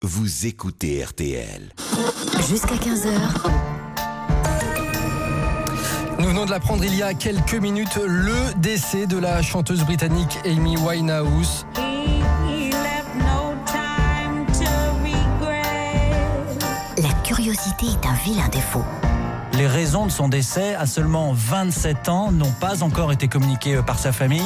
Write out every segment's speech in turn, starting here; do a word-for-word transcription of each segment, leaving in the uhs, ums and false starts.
Vous écoutez R T L. Jusqu'à quinze heures. Nous venons de l'apprendre il y a quelques minutes, le décès de la chanteuse britannique Amy Winehouse. La curiosité est un vilain défaut. Les raisons de son décès, à seulement vingt-sept ans, n'ont pas encore été communiquées par sa famille.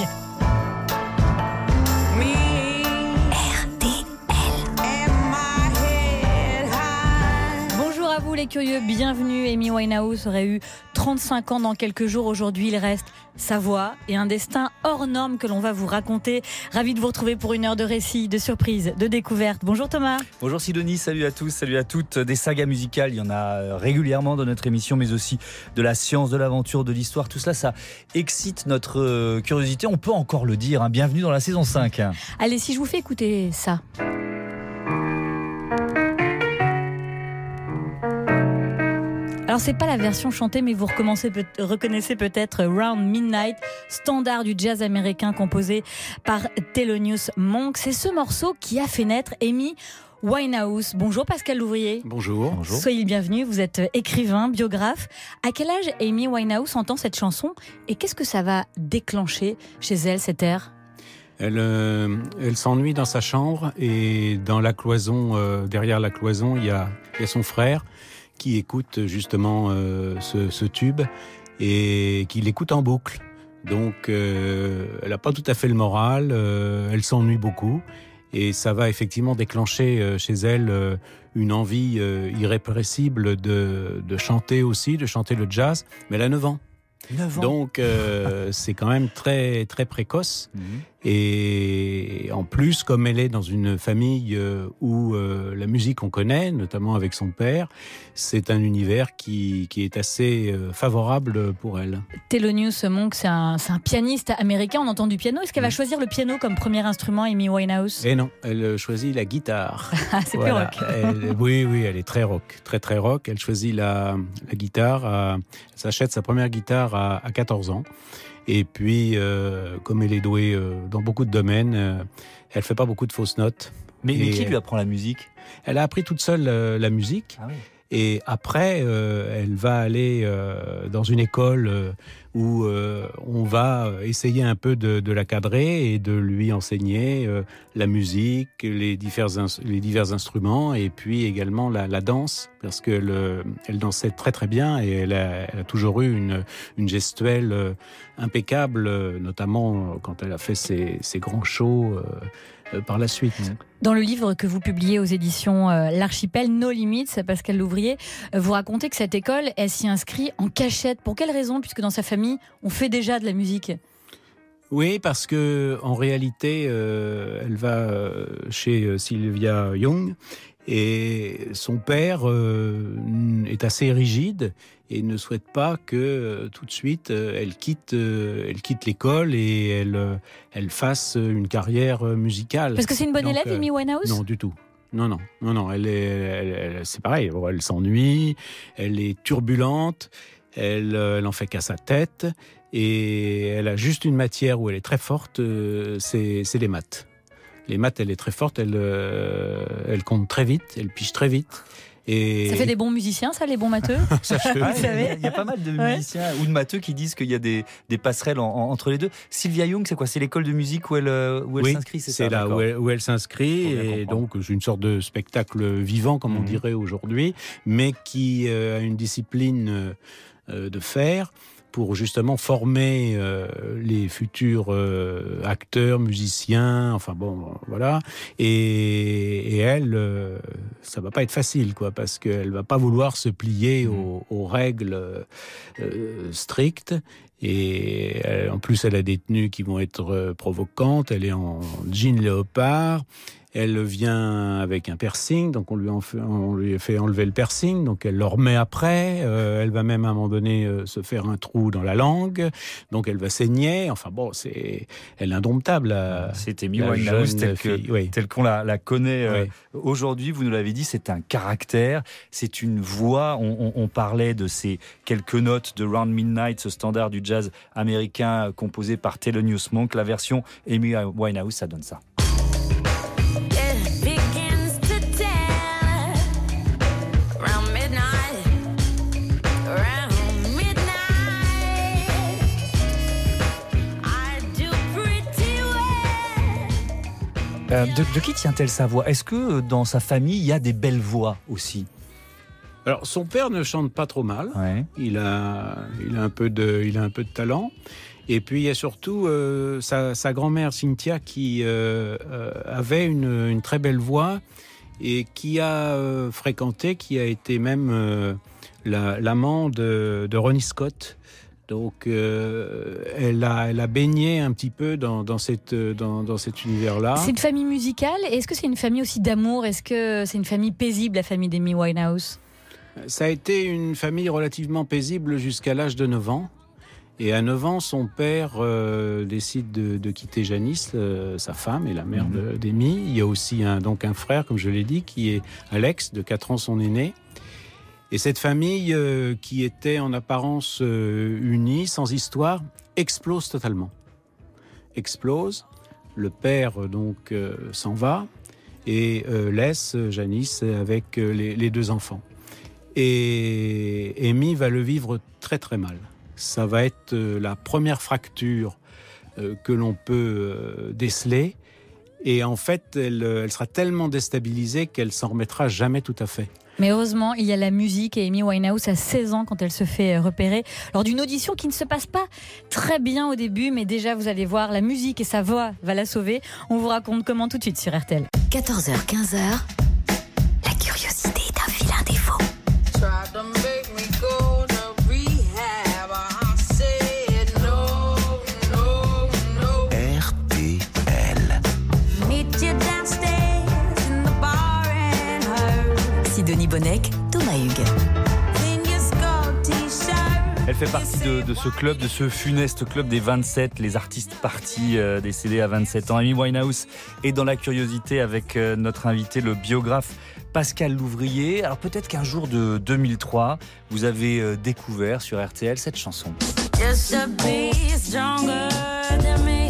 Bonjour à vous les curieux, bienvenue. Amy Winehouse aurait eu trente-cinq ans dans quelques jours. Aujourd'hui, il reste sa voix et un destin hors norme que l'on va vous raconter. Ravi de vous retrouver pour une heure de récit, de surprise, de découverte. Bonjour Thomas. Bonjour Sidonie, salut à tous, salut à toutes. Des sagas musicales, il y en a régulièrement dans notre émission, mais aussi de la science, de l'aventure, de l'histoire. Tout cela, ça excite notre curiosité. On peut encore le dire, hein. Bienvenue dans la saison cinq. Allez, si je vous fais écouter ça. Alors c'est pas la version chantée, mais vous recommencez, peut- reconnaissez peut-être Round Midnight, standard du jazz américain composé par Thelonious Monk. C'est ce morceau qui a fait naître Amy Winehouse. Bonjour Pascal Louvrier. Bonjour. Bonjour. Soyez le bienvenu, vous êtes écrivain, biographe. À quel âge Amy Winehouse entend cette chanson et qu'est-ce que ça va déclencher chez elle, cet air ? Elle, euh, elle s'ennuie dans sa chambre et dans la cloison, euh, derrière la cloison, il y a, il y a son frère qui écoute justement euh, ce, ce tube et qui l'écoute en boucle. Donc, euh, elle n'a pas tout à fait le moral, euh, elle s'ennuie beaucoup et ça va effectivement déclencher euh, chez elle euh, une envie euh, irrépressible de, de chanter aussi, de chanter le jazz. Mais elle a neuf ans. neuf ans. Donc, euh, c'est quand même très, très précoce. Mmh. Et en plus, comme elle est dans une famille euh, où euh, la musique on connaît, notamment avec son père, c'est un univers qui, qui est assez euh, favorable pour elle. Thelonious Monk, c'est un, c'est un pianiste américain, on entend du piano. Est-ce qu'elle va Mm. choisir le piano comme premier instrument, Amy Winehouse ? Et non, elle choisit la guitare. Ah, c'est Voilà. plus rock. Elle- oui, oui, elle est très rock, très très rock. Elle choisit la, la guitare, à- elle s'achète sa première guitare à, à quatorze ans. Et puis, euh, comme elle est douée euh, dans beaucoup de domaines, euh, elle fait pas beaucoup de fausses notes. Mais, mais Et, qui lui apprend la musique ? Elle a appris toute seule euh, la musique. Ah oui. Et après, euh, elle va aller euh, dans une école euh, où euh, on va essayer un peu de, de la cadrer et de lui enseigner euh, la musique, les divers, ins- les divers instruments et puis également la, la danse, parce qu'elle euh, elle dansait très très bien et elle a, elle a toujours eu une, une gestuelle euh, impeccable, euh, notamment quand elle a fait ses, ses grands shows euh, euh, par la suite. Mmh. Dans le livre que vous publiez aux éditions euh, L'Archipel, No Limits, Pascal Louvrier, euh, vous racontez que cette école, elle s'y inscrit en cachette. Pour quelle raison ? Puisque dans sa famille, on fait déjà de la musique. Oui, parce que en réalité, euh, elle va euh, chez euh, Sylvia Young et son père euh, est assez rigide et ne souhaite pas que euh, tout de suite euh, elle quitte, euh, elle quitte l'école et elle, euh, elle fasse une carrière euh, musicale. Parce que c'est une bonne Donc, élève, euh, Amy Winehouse ? Non, du tout. Non, non, non, non. Elle est, elle, elle- c'est pareil. Bon, elle s'ennuie, elle est turbulente, elle, euh, elle en fait qu'à sa tête, et elle a juste une matière où elle est très forte, euh, c'est, c'est les maths. Les maths, elle est très forte, elle, euh, elle compte très vite, elle pige très vite. Et Ça fait des bons musiciens, ça, les bons matheux ? ça, je- Ah, il, y a, savez il y a pas mal de Ouais. musiciens ou de matheux qui disent qu'il y a des, des passerelles en- en- entre les deux. Sylvia Young, c'est quoi ? C'est l'école de musique où elle, euh, où elle oui, s'inscrit, c'est, c'est ça là d'accord. où elle, où elle s'inscrit, Faut bien et comprendre. donc c'est une sorte de spectacle vivant, comme on Mhm. dirait aujourd'hui, mais qui euh, a une discipline euh, de fer pour justement former euh, les futurs euh, acteurs, musiciens, enfin bon, voilà. Et, et elle, euh, ça va pas être facile, quoi, parce qu'elle va pas vouloir se plier aux, aux règles euh, strictes. Et elle- en plus, elle a des tenues qui vont être euh, provocantes. Elle est en jean léopard. Elle vient avec un piercing, donc on lui, en fait, on lui fait enlever le piercing, donc elle le remet après. Euh, elle va même à un moment donné euh, se faire un trou dans la langue, donc elle va saigner. Enfin bon, c'est, elle est indomptable. La, C'est Amy la Winehouse jeune telle, que, fille, oui. telle qu'on la, la connaît euh, Oui. aujourd'hui. Vous nous l'avez dit, c'est un caractère, c'est une voix. On, on, on parlait de ces quelques notes de Round Midnight, ce standard du jazz américain composé par Thelonious Monk. La version Amy Winehouse, ça donne ça. Begins to dance. tient, de, de qui tient-elle sa voix? Est-ce que dans sa famille, il y a des belles voix aussi? Alors, son père ne chante pas trop mal. Ouais. Il a, il a un peu de, il a un peu de talent. Et puis, il y a surtout euh, sa, sa grand-mère Cynthia qui euh, euh, avait une, une très belle voix et qui a euh, fréquenté, qui a été même euh, la, l'amant de, de Ronnie Scott. Donc, euh, elle, a, elle a baigné un petit peu dans, dans, cette, dans, dans cet univers-là. C'est une famille musicale. Est-ce que c'est une famille aussi d'amour? Est-ce que c'est une famille paisible, la famille d'Amy Winehouse? Ça a été une famille relativement paisible jusqu'à l'âge de neuf ans. Et à neuf ans, son père euh, décide de, de quitter Janice, euh, sa femme et la mère de, d'Amy. Il y a aussi un, donc un frère, comme je l'ai dit, qui est Alex, de quatre ans, son aîné. Et cette famille, euh, qui était en apparence euh, unie, sans histoire, explose totalement. Explose. Le père, donc, euh, s'en va et euh, laisse Janice avec euh, les, les deux enfants. Et Amy va le vivre très très mal. Ça va être euh, la première fracture euh, que l'on peut euh, déceler. Et en fait, elle, elle sera tellement déstabilisée qu'elle s'en remettra jamais tout à fait. Mais heureusement, il y a la musique et Amy Winehouse a seize ans quand elle se fait repérer lors d'une audition qui ne se passe pas très bien au début, mais déjà vous allez voir, la musique et sa voix va la sauver. On vous raconte comment tout de suite sur R T L. quatorze heures quinze, la curiosité est un vilain défaut. R T L. Sidonie Bonnec, Thomas Hugues. Elle fait partie de, de ce club, de ce funeste club des vingt-sept, les artistes partis euh, décédés à vingt-sept ans. Amy Winehouse est dans la curiosité avec euh, notre invité, le biographe Pascal Louvrier. Alors peut-être qu'un jour de deux mille trois, vous avez euh, découvert sur R T L cette chanson. Just to be stronger than me.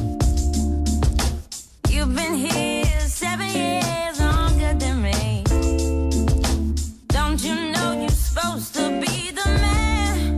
You've been here seven years longer than me. Don't you know you're supposed to be the man?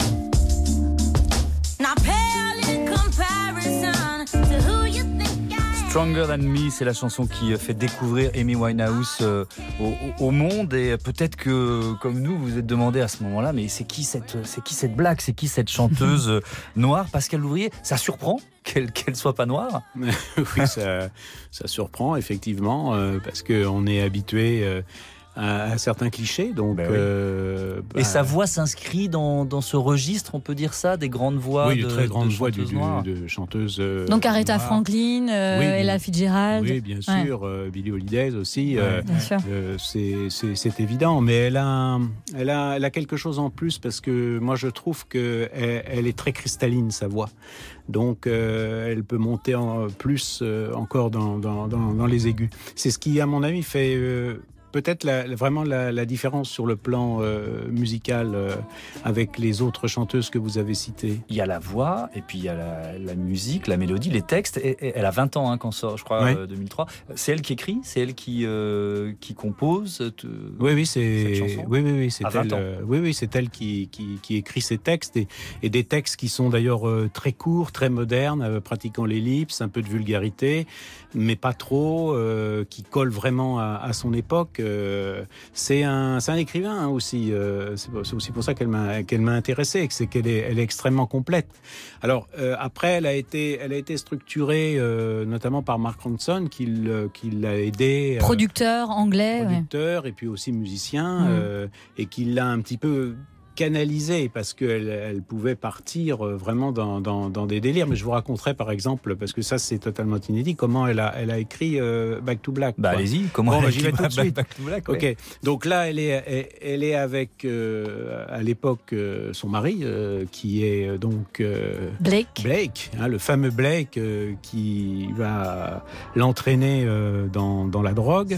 Not pale in comparison to who you think I am. Stronger Than Me, c'est la chanson qui fait découvrir Amy Winehouse euh, au, au monde. Et peut-être que, comme nous, vous vous êtes demandé à ce moment-là, mais c'est qui cette, c'est qui cette blague, c'est qui cette chanteuse noire? Pascal Louvrier, ça surprend qu'elle qu'elle soit pas noire? Oui, ça, ça surprend effectivement, euh, parce qu'on est habitué euh, à, à certains clichés. Donc, ben oui. euh, bah, Et sa voix s'inscrit dans, dans ce registre, on peut dire ça, des grandes voix oui, de, de très grandes de voix du, chanteuses du, noires. de chanteuses. Euh, Donc Aretha noires. Franklin, euh, Oui, bien- Ella Fitzgerald. Oui, bien Ouais. sûr, euh, Billie Holiday aussi. Ouais. euh, Bien sûr. Euh, c'est, c'est, c'est évident, mais elle a, elle, a, elle a quelque chose en plus parce que moi je trouve qu'elle elle est très cristalline, sa voix. Donc euh, elle peut monter en plus euh, encore dans, dans, dans, dans les aigus. C'est ce qui, à mon avis, fait euh, peut-être la, vraiment la, la différence sur le plan euh, musical euh, avec les autres chanteuses que vous avez citées. Il y a la voix, et puis il y a la, la musique, la mélodie, les textes. Et, et elle a vingt ans hein, quand sort, je crois, Ouais. euh, deux mille trois. C'est elle qui écrit, c'est elle qui, euh, qui compose. te- Oui, oui, c'est, Cette chanson oui, oui, oui, c'est À vingt elle. ans. euh, oui, oui, c'est elle qui, qui, qui écrit ces textes et, et des textes qui sont d'ailleurs euh, très courts, très modernes, euh, pratiquant l'ellipse, un peu de vulgarité, mais pas trop, euh, qui collent vraiment à, à son époque. Euh, c'est un, c'est un écrivain hein, aussi. Euh, c'est, c'est aussi pour ça qu'elle m'a, qu'elle m'a intéressé, c'est qu'elle est, elle est extrêmement complète. Alors euh, après, elle a été, elle a été structurée euh, notamment par Mark Ronson, qui, l- qui l'a aidé. euh, Producteur anglais. ouais. producteur et puis aussi musicien Mm. euh, et qui l'a un petit peu canalisé parce qu'elle elle pouvait partir euh, vraiment dans, dans, dans des délires. Mais je vous raconterai par exemple, parce que ça c'est totalement inédit, comment elle a, elle a écrit euh, Back to Black. Bah quoi. allez-y, comment Bon, elle bah, j'y vais écrit tout de Back- suite. Back to Black, Ok, ouais. donc là elle est, elle, elle est avec euh, à l'époque euh, son mari euh, qui est euh, donc euh, Blake. Blake, hein, le fameux Blake euh, qui va l'entraîner euh, dans, dans la drogue.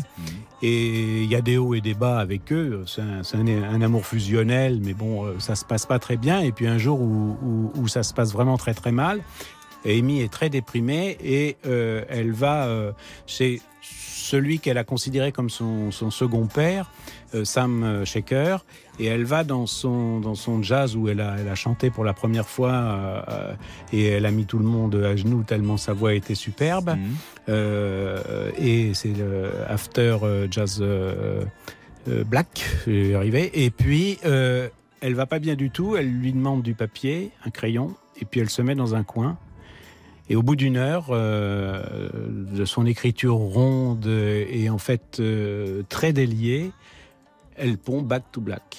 Et il y a des hauts et des bas avec eux. C'est un, c'est un, un amour fusionnel, mais bon, euh, ça se passe pas très bien. Et puis un jour où, où, où ça se passe vraiment très très mal, Amy est très déprimée et euh, elle va euh, chez celui qu'elle a considéré comme son, son second père, euh, Sam Shaker, et elle va dans son, dans son jazz où elle a, elle a chanté pour la première fois euh, et elle a mis tout le monde à genoux tellement sa voix était superbe. Mmh. Euh, et c'est le After Jazz euh, euh, Black, j'ai arrivé. Et puis, euh, elle va pas bien du tout, elle lui demande du papier, un crayon, et puis elle se met dans un coin. Et au bout d'une heure, euh, de son écriture ronde et en fait euh, très déliée, elle pond Back to Black.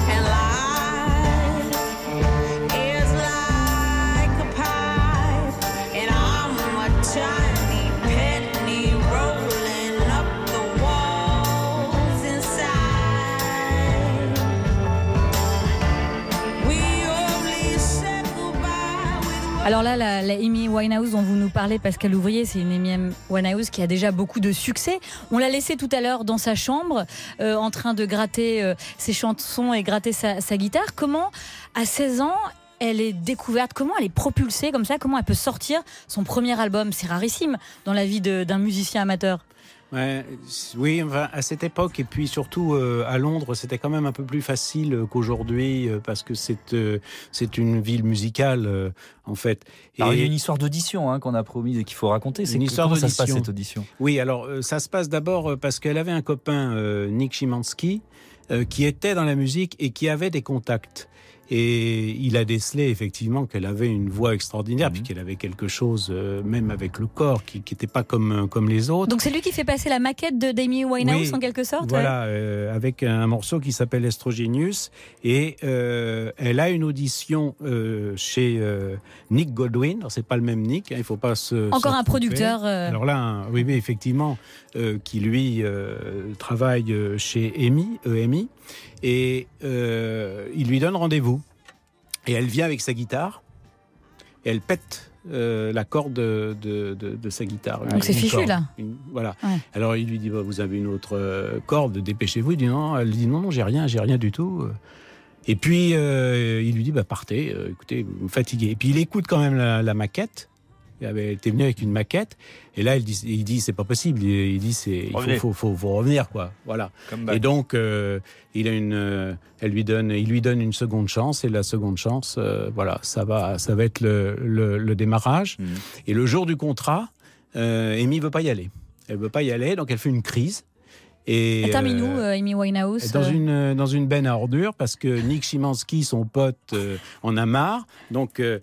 Alors là, la, la Amy Winehouse dont vous nous parlez, Pascal Ouvrier, c'est une Amy Winehouse qui a déjà beaucoup de succès. On l'a laissée tout à l'heure dans sa chambre, euh, en train de gratter euh, ses chansons et gratter sa, sa guitare. Comment, à seize ans, elle est découverte? Comment elle est propulsée comme ça? Comment elle peut sortir son premier album? C'est rarissime dans la vie de, d'un musicien amateur. Ouais, oui, enfin, à cette époque et puis surtout euh, à Londres, c'était quand même un peu plus facile qu'aujourd'hui euh, parce que c'est euh, c'est une ville musicale euh, en fait. Et alors, il y a une histoire d'audition hein, qu'on a promis et qu'il faut raconter. C'est une que, histoire comment d'audition. Ça se passe cette audition? Oui, alors euh, ça se passe d'abord parce qu'elle avait un copain, euh, Nick Szymanski, euh, qui était dans la musique et qui avait des contacts. Et il a décelé effectivement qu'elle avait une voix extraordinaire, mmh. puis qu'elle avait quelque chose, euh, même avec le corps, qui n'était pas comme, comme les autres. Donc c'est lui qui fait passer la maquette de d'Amy Winehouse oui, en quelque sorte. Voilà, euh, avec un morceau qui s'appelle Estrogenius. Et euh, elle a une audition euh, chez euh, Nick Goldwyn. Alors c'est pas le même Nick, hein, il faut pas se. Encore se un producteur. Euh... Alors là, un, oui, mais effectivement, euh, qui lui euh, travaille chez E M I, E M I. Et euh, il lui donne rendez-vous. Et elle vient avec sa guitare. Et elle pète euh, la corde de, de, de, de sa guitare. Donc une, c'est une fichu, corde, là. Une, voilà. Ouais. Alors il lui dit bah, vous avez une autre euh, corde, dépêchez-vous. Il dit non. Elle dit non, non, j'ai rien, j'ai rien du tout. Et puis euh, il lui dit bah, partez, euh, écoutez, vous me fatiguez. Et puis il écoute quand même la, la maquette. Elle était venue avec une maquette, et là il dit, il dit c'est pas possible. Il, il dit c'est, il faut, faut, faut, faut revenir quoi. Voilà. Et donc euh, il a une, euh, elle lui donne, il lui donne une seconde chance, et la seconde chance, euh, voilà, ça va, ça va être le, le, le démarrage. Mmh. Et le jour du contrat, euh, Amy veut pas y aller. Elle veut pas y aller, donc elle fait une crise. Et elle termine où, euh, Amy Winehouse? Dans une dans une benne à ordures, parce que Nick Szymanski, son pote, euh, en a marre. Donc euh,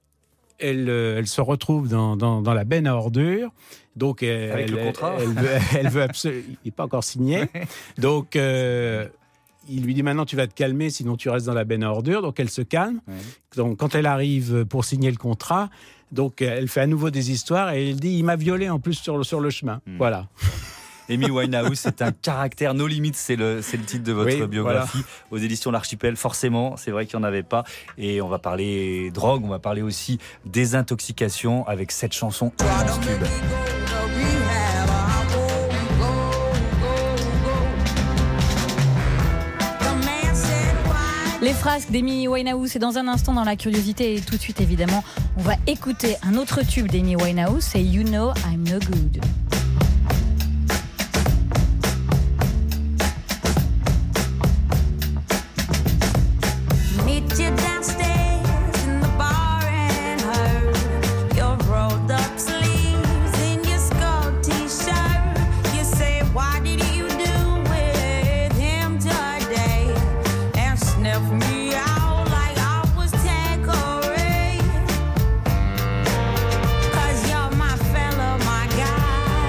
Elle, elle se retrouve dans, dans, dans la benne à ordures. Donc, elle, avec elle, le contrat. Elle, elle veut, elle veut absolument. Il n'est pas encore signé. Donc, euh, il lui dit maintenant tu vas te calmer, sinon tu restes dans la benne à ordures. Donc, elle se calme. Ouais. Donc, quand elle arrive pour signer le contrat, donc elle fait à nouveau des histoires et elle dit il m'a violé en plus sur le, sur le chemin. Mmh. Voilà. Amy Winehouse, c'est un caractère. No Limits, c'est le, c'est le titre de votre oui, biographie. Voilà. Aux éditions L'Archipel, forcément, c'est vrai qu'il n'y en avait pas. Et on va parler drogue, on va parler aussi désintoxication avec cette chanson immense tube. Les frasques d'Amy Winehouse, c'est dans un instant dans la curiosité. Et tout de suite, évidemment, on va écouter un autre tube d'Amy Winehouse, c'est You Know I'm No Good. Cause you're my fella, my guy.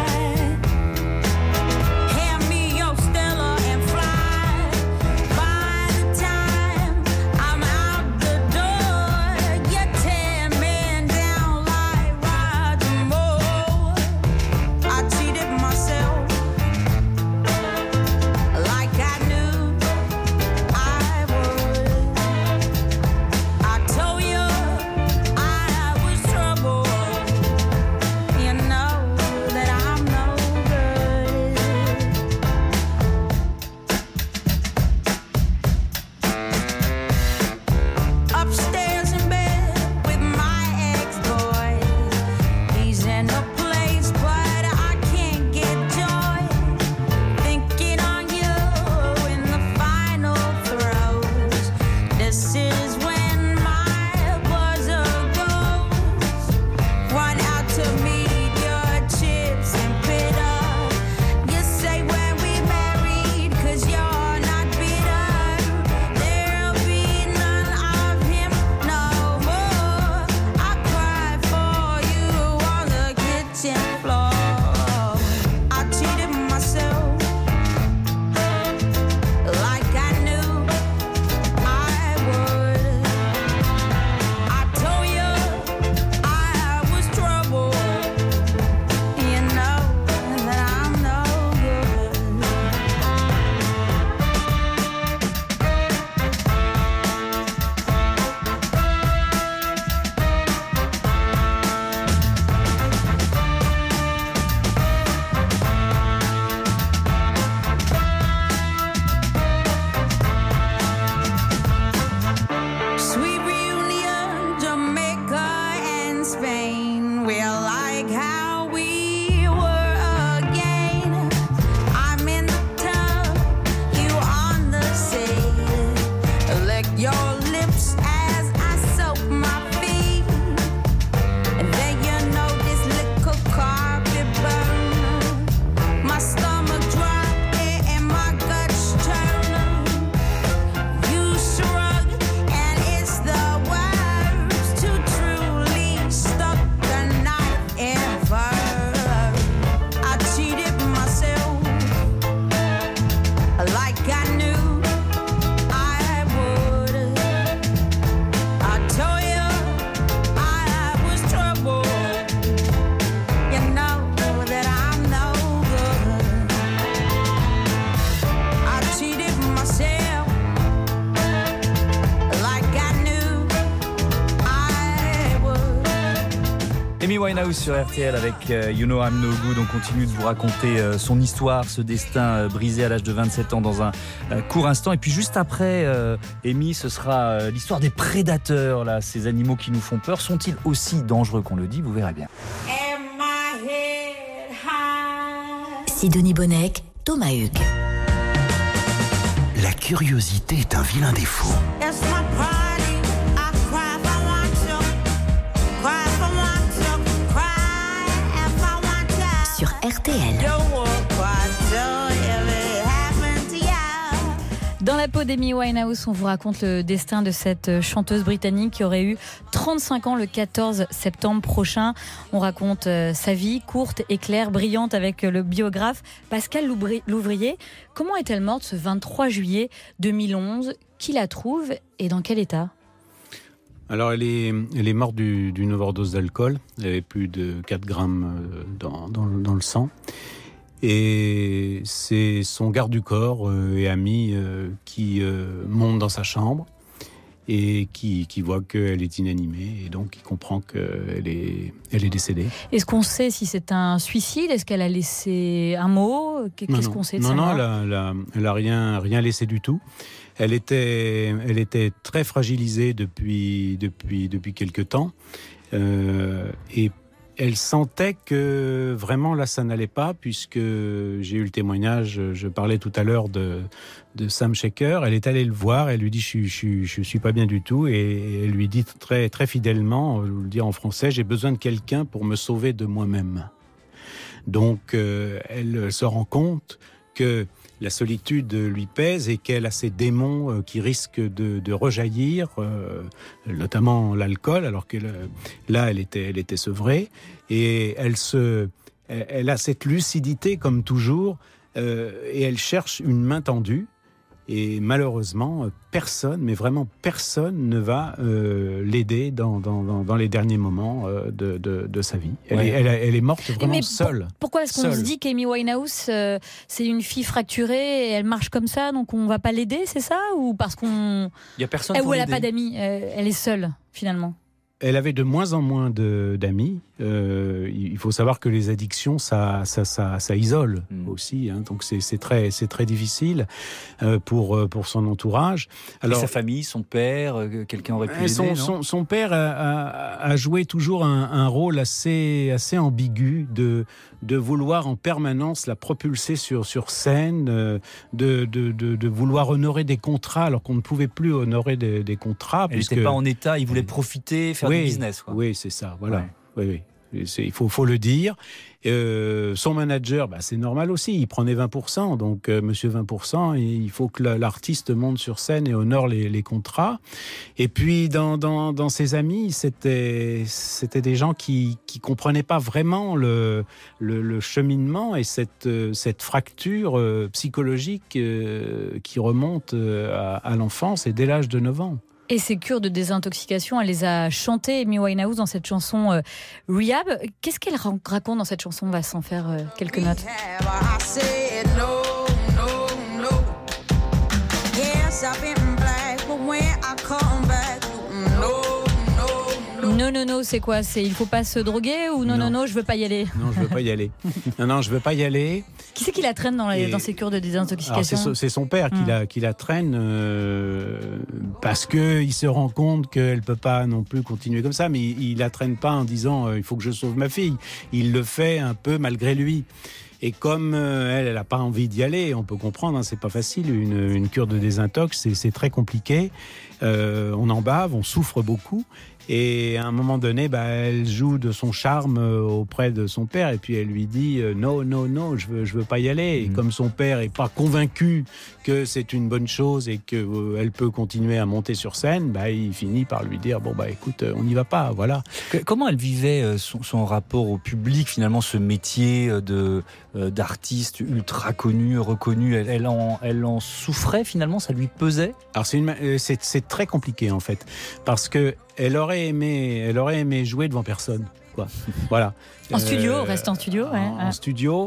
Winehouse sur R T L avec euh, You Know I'm No Good. On continue de vous raconter euh, son histoire, ce destin euh, brisé à l'âge de vingt-sept ans dans un euh, court instant. Et puis juste après, euh, Amy, ce sera euh, l'histoire des prédateurs, là, ces animaux qui nous font peur. Sont-ils aussi dangereux qu'on le dit? Vous verrez bien. Sidonie Bonnec, Thomas Hugues. La curiosité est un vilain défaut. Sur R T L. Dans la peau d'Amy Winehouse, on vous raconte le destin de cette chanteuse britannique qui aurait eu trente-cinq ans le quatorze septembre prochain. On raconte euh, sa vie courte et claire, brillante, avec le biographe Pascal Louvrier. Comment est-elle morte ce vingt-trois juillet deux mille onze? Qui la trouve et dans quel état? Alors, elle est, elle est morte du, d'une overdose d'alcool. Elle avait plus de quatre grammes dans, dans, dans le sang. Et c'est son garde du corps euh, et ami euh, qui euh, monte dans sa chambre et qui, qui voit qu'elle est inanimée. Et donc, il comprend qu'elle est, elle est décédée. Est-ce qu'on sait si c'est un suicide? Est-ce qu'elle a laissé un mot? Qu'est-ce non, non. qu'on sait de non, sa non, mort? elle a, elle a, elle a rien, rien laissé du tout. Elle était, elle était très fragilisée depuis, depuis, depuis quelque temps. Euh, et elle sentait que vraiment là, ça n'allait pas, puisque j'ai eu le témoignage, je parlais tout à l'heure de, de Sam Shaker. Elle est allée le voir, elle lui dit je, je, je suis pas bien du tout, et elle lui dit très, très fidèlement, je vous le dis en français, j'ai besoin de quelqu'un pour me sauver de moi-même. Donc euh, elle se rend compte que la solitude lui pèse et qu'elle a ces démons qui risquent de, de rejaillir, euh, notamment l'alcool, alors que là, elle était, elle était sevrée. Et elle, se, elle a cette lucidité, comme toujours, euh, et elle cherche une main tendue. Et malheureusement, personne, mais vraiment personne ne va euh, l'aider dans, dans, dans les derniers moments euh, de, de, de sa vie. Elle, ouais. est, elle, elle est morte vraiment mais seule. Pour, pourquoi est-ce qu'on seule. se dit qu'Amy Winehouse, euh, c'est une fille fracturée et elle marche comme ça, donc on ne va pas l'aider, c'est ça? Ou parce qu'on... Il y a personne eh, pour ou elle n'a l'aider. pas d'amis, euh, elle est seule, finalement? Elle avait de moins en moins de, d'amis. Euh, il faut savoir que les addictions, ça, ça, ça, ça isole mmh. aussi. Hein, donc c'est, c'est très, c'est très difficile euh, pour pour son entourage. Alors, et sa famille, son père, euh, quelqu'un aurait pu l'aider, son, non son, son père a, a, a joué toujours un, un rôle assez, assez ambigu de de vouloir en permanence la propulser sur sur scène, euh, de, de de de vouloir honorer des contrats alors qu'on ne pouvait plus honorer des, des contrats. Elle n'était pas en état. Il voulait profiter, faire oui, du business. Quoi. Oui, c'est ça. Voilà. Ouais. Oui, oui. C'est, il faut, faut le dire. Euh, son manager, bah, c'est normal aussi, il prenait vingt pour cent, donc euh, monsieur vingt pour cent, et il faut que l'artiste monte sur scène et honore les, les contrats. Et puis dans, dans, dans ses amis, c'était, c'était des gens qui qui comprenaient pas vraiment le, le, le cheminement et cette, cette fracture euh, psychologique euh, qui remonte euh, à, à l'enfance et dès l'âge de neuf ans. Et ces cures de désintoxication, elle les a chantées, Amy Winehouse, dans cette chanson euh, Rehab. Qu'est-ce qu'elle raconte dans cette chanson? On va s'en faire euh, quelques notes. Non, non, non, c'est quoi? C'est il faut pas se droguer ou non, non, non, non, je veux pas y aller? Non, je veux pas y aller. Non, non, je veux pas y aller. Qui c'est qui la traîne dans, les, Et... dans ces cures de désintoxication? c'est, so, c'est son père qui, mmh. la, qui la traîne euh, parce qu'il se rend compte qu'elle peut pas non plus continuer comme ça, mais il, il la traîne pas en disant euh, il faut que je sauve ma fille. Il le fait un peu malgré lui. Et comme euh, elle, elle n'a pas envie d'y aller, on peut comprendre, hein, c'est pas facile, une, une cure de désintox, c'est, c'est très compliqué. Euh, on en bave, on souffre beaucoup. Et à un moment donné, bah, elle joue de son charme auprès de son père et puis elle lui dit euh, non, non, non, je veux, je veux pas y aller. Et mmh. comme son père est pas convaincu que c'est une bonne chose et que euh, elle peut continuer à monter sur scène, bah, il finit par lui dire bon bah écoute, on n'y va pas, voilà. Comment elle vivait son, son rapport au public, finalement, ce métier de euh, d'artiste ultra connu, reconnu, elle, elle en, elle en souffrait finalement, ça lui pesait? Alors c'est, une, c'est, c'est très compliqué en fait, parce que elle aurait aimé, elle aurait aimé jouer devant personne, quoi. Voilà. En euh, studio, reste en studio, ouais. En, en studio.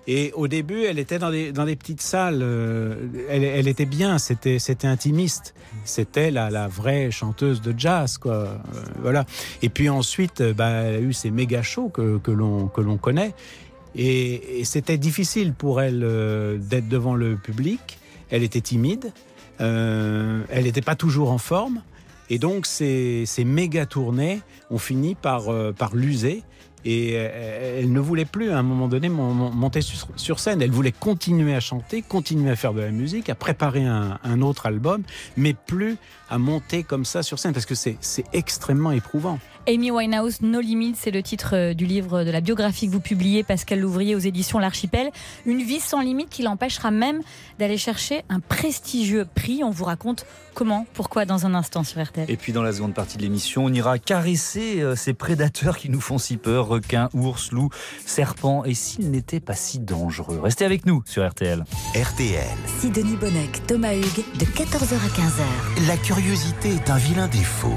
Et au début, elle était dans des, dans des petites salles. Euh, elle, elle était bien, c'était, c'était intimiste. C'était la, la vraie chanteuse de jazz, quoi. Euh, voilà. Et puis ensuite, bah, elle a eu ces méga shows que, que, l'on, que l'on connaît. Et, et c'était difficile pour elle euh, d'être devant le public. Elle était timide. Euh, elle n'était pas toujours en forme. Et donc, ces, ces méga tournées ont fini par, euh, par l'user. Et elle ne voulait plus, à un moment donné, monter sur scène. Elle voulait continuer à chanter, continuer à faire de la musique, à préparer un, un autre album, mais plus à monter comme ça sur scène, parce que c'est, c'est extrêmement éprouvant. Amy Winehouse, No Limits, c'est le titre du livre de la biographie que vous publiez, Pascal Louvrier, aux éditions L'Archipel. Une vie sans limite qui l'empêchera même d'aller chercher un prestigieux prix. On vous raconte comment, pourquoi dans un instant sur R T L. Et puis dans la seconde partie de l'émission, on ira caresser euh, ces prédateurs qui nous font si peur, requins, ours, loups, serpents, et s'ils n'étaient pas si dangereux. Restez avec nous sur R T L. R T L. Sidonie Bonnec, Thomas Hugues, de quatorze heures à quinze heures. La curiosité est un vilain défaut.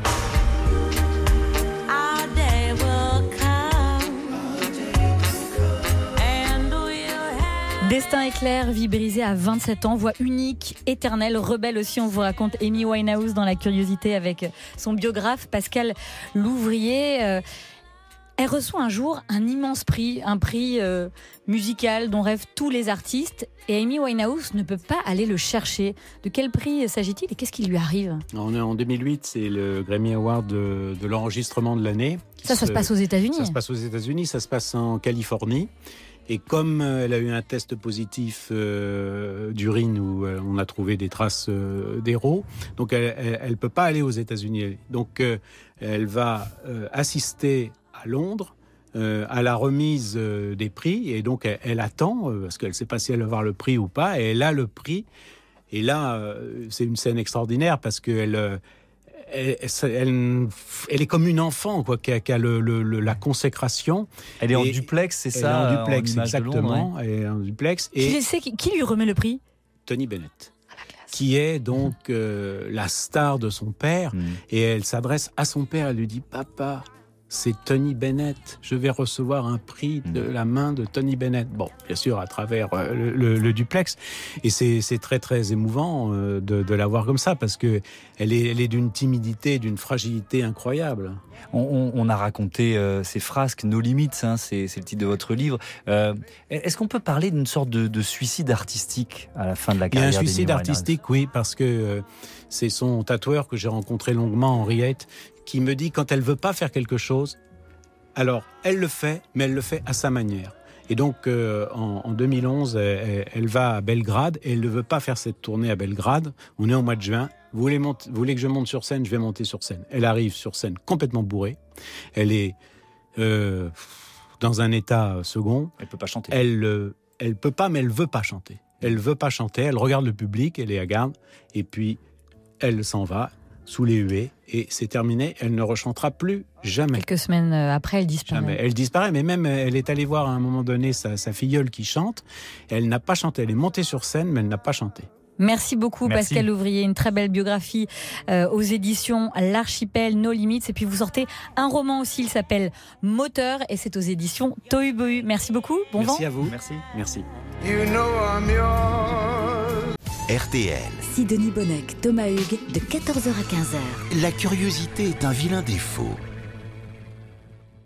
Destin éclair, vie brisée à vingt-sept ans, voix unique, éternelle, rebelle aussi. On vous raconte Amy Winehouse dans La Curiosité avec son biographe Pascal Louvrier. Euh, elle reçoit un jour un immense prix, un prix euh, musical dont rêvent tous les artistes. Et Amy Winehouse ne peut pas aller le chercher. De quel prix s'agit-il et qu'est-ce qui lui arrive ? On est en deux mille huit, c'est le Grammy Award de, de l'enregistrement de l'année. Ça, ça se, se passe aux États-Unis. Ça se passe aux États-Unis, ça se passe en Californie. Et comme elle a eu un test positif euh, d'urine où euh, on a trouvé des traces euh, d'héros, donc elle ne peut pas aller aux États-Unis. Donc euh, elle va euh, assister à Londres euh, à la remise euh, des prix. Et donc elle, elle attend, euh, parce qu'elle ne sait pas si elle va avoir le prix ou pas. Et elle a le prix. Et là, euh, c'est une scène extraordinaire parce qu'elle... Euh, Elle, elle, elle est comme une enfant, quoi, qui a, qui a le, le, le, la consécration. Elle est en duplex, c'est ça ? Elle est en duplex, en exactement. Londres, ouais. Elle est en duplex. Et qui, sait, qui lui remet le prix ? Tony Bennett, qui est donc euh, la star de son père. Mmh. Et elle s'adresse à son père, elle lui dit « Papa, c'est Tony Bennett, je vais recevoir un prix de la main de Tony Bennett. » Bon, bien sûr, à travers euh, le, le, le duplex. Et c'est, c'est très, très émouvant euh, de, de la voir comme ça, parce que elle est, elle est d'une timidité, d'une fragilité incroyable. On, on, on a raconté euh, ces frasques, No Limits, hein, c'est, c'est le titre de votre livre. Euh, est-ce qu'on peut parler d'une sorte de, de suicide artistique à la fin de la carrière ? Il y a un suicide artistique, oui, parce que euh, c'est son tatoueur que j'ai rencontré longuement, Henriette, qui me dit quand elle veut pas faire quelque chose, alors elle le fait, mais elle le fait à sa manière. Et donc euh, en, en deux mille onze, elle, elle va à Belgrade et elle ne veut pas faire cette tournée à Belgrade. On est au mois de juin. Vous voulez, monter, vous voulez que je monte sur scène ? Je vais monter sur scène. Elle arrive sur scène complètement bourrée. Elle est euh, dans un état second. Elle peut pas chanter. Elle, euh, elle peut pas, mais elle veut pas chanter. Elle veut pas chanter. Elle regarde le public, elle est à garde, et puis elle s'en va sous les huées, et c'est terminé, elle ne rechantera plus jamais. Quelques semaines après, elle disparaît. Jamais. Elle disparaît, mais même, elle est allée voir à un moment donné sa, sa filleule qui chante, elle n'a pas chanté, elle est montée sur scène, mais elle n'a pas chanté. Merci beaucoup. Merci. Pascal Louvrier, une très belle biographie euh, aux éditions L'Archipel, No Limits, et puis vous sortez un roman aussi, il s'appelle Moteur, et c'est aux éditions Tohu Bohu. Merci beaucoup, bon Merci vent. à vous. Merci. Merci. You know I'm yours. R T L. Sidonie Bonnec, Thomas Hugues, de quatorze heures à quinze heures. La curiosité est un vilain défaut.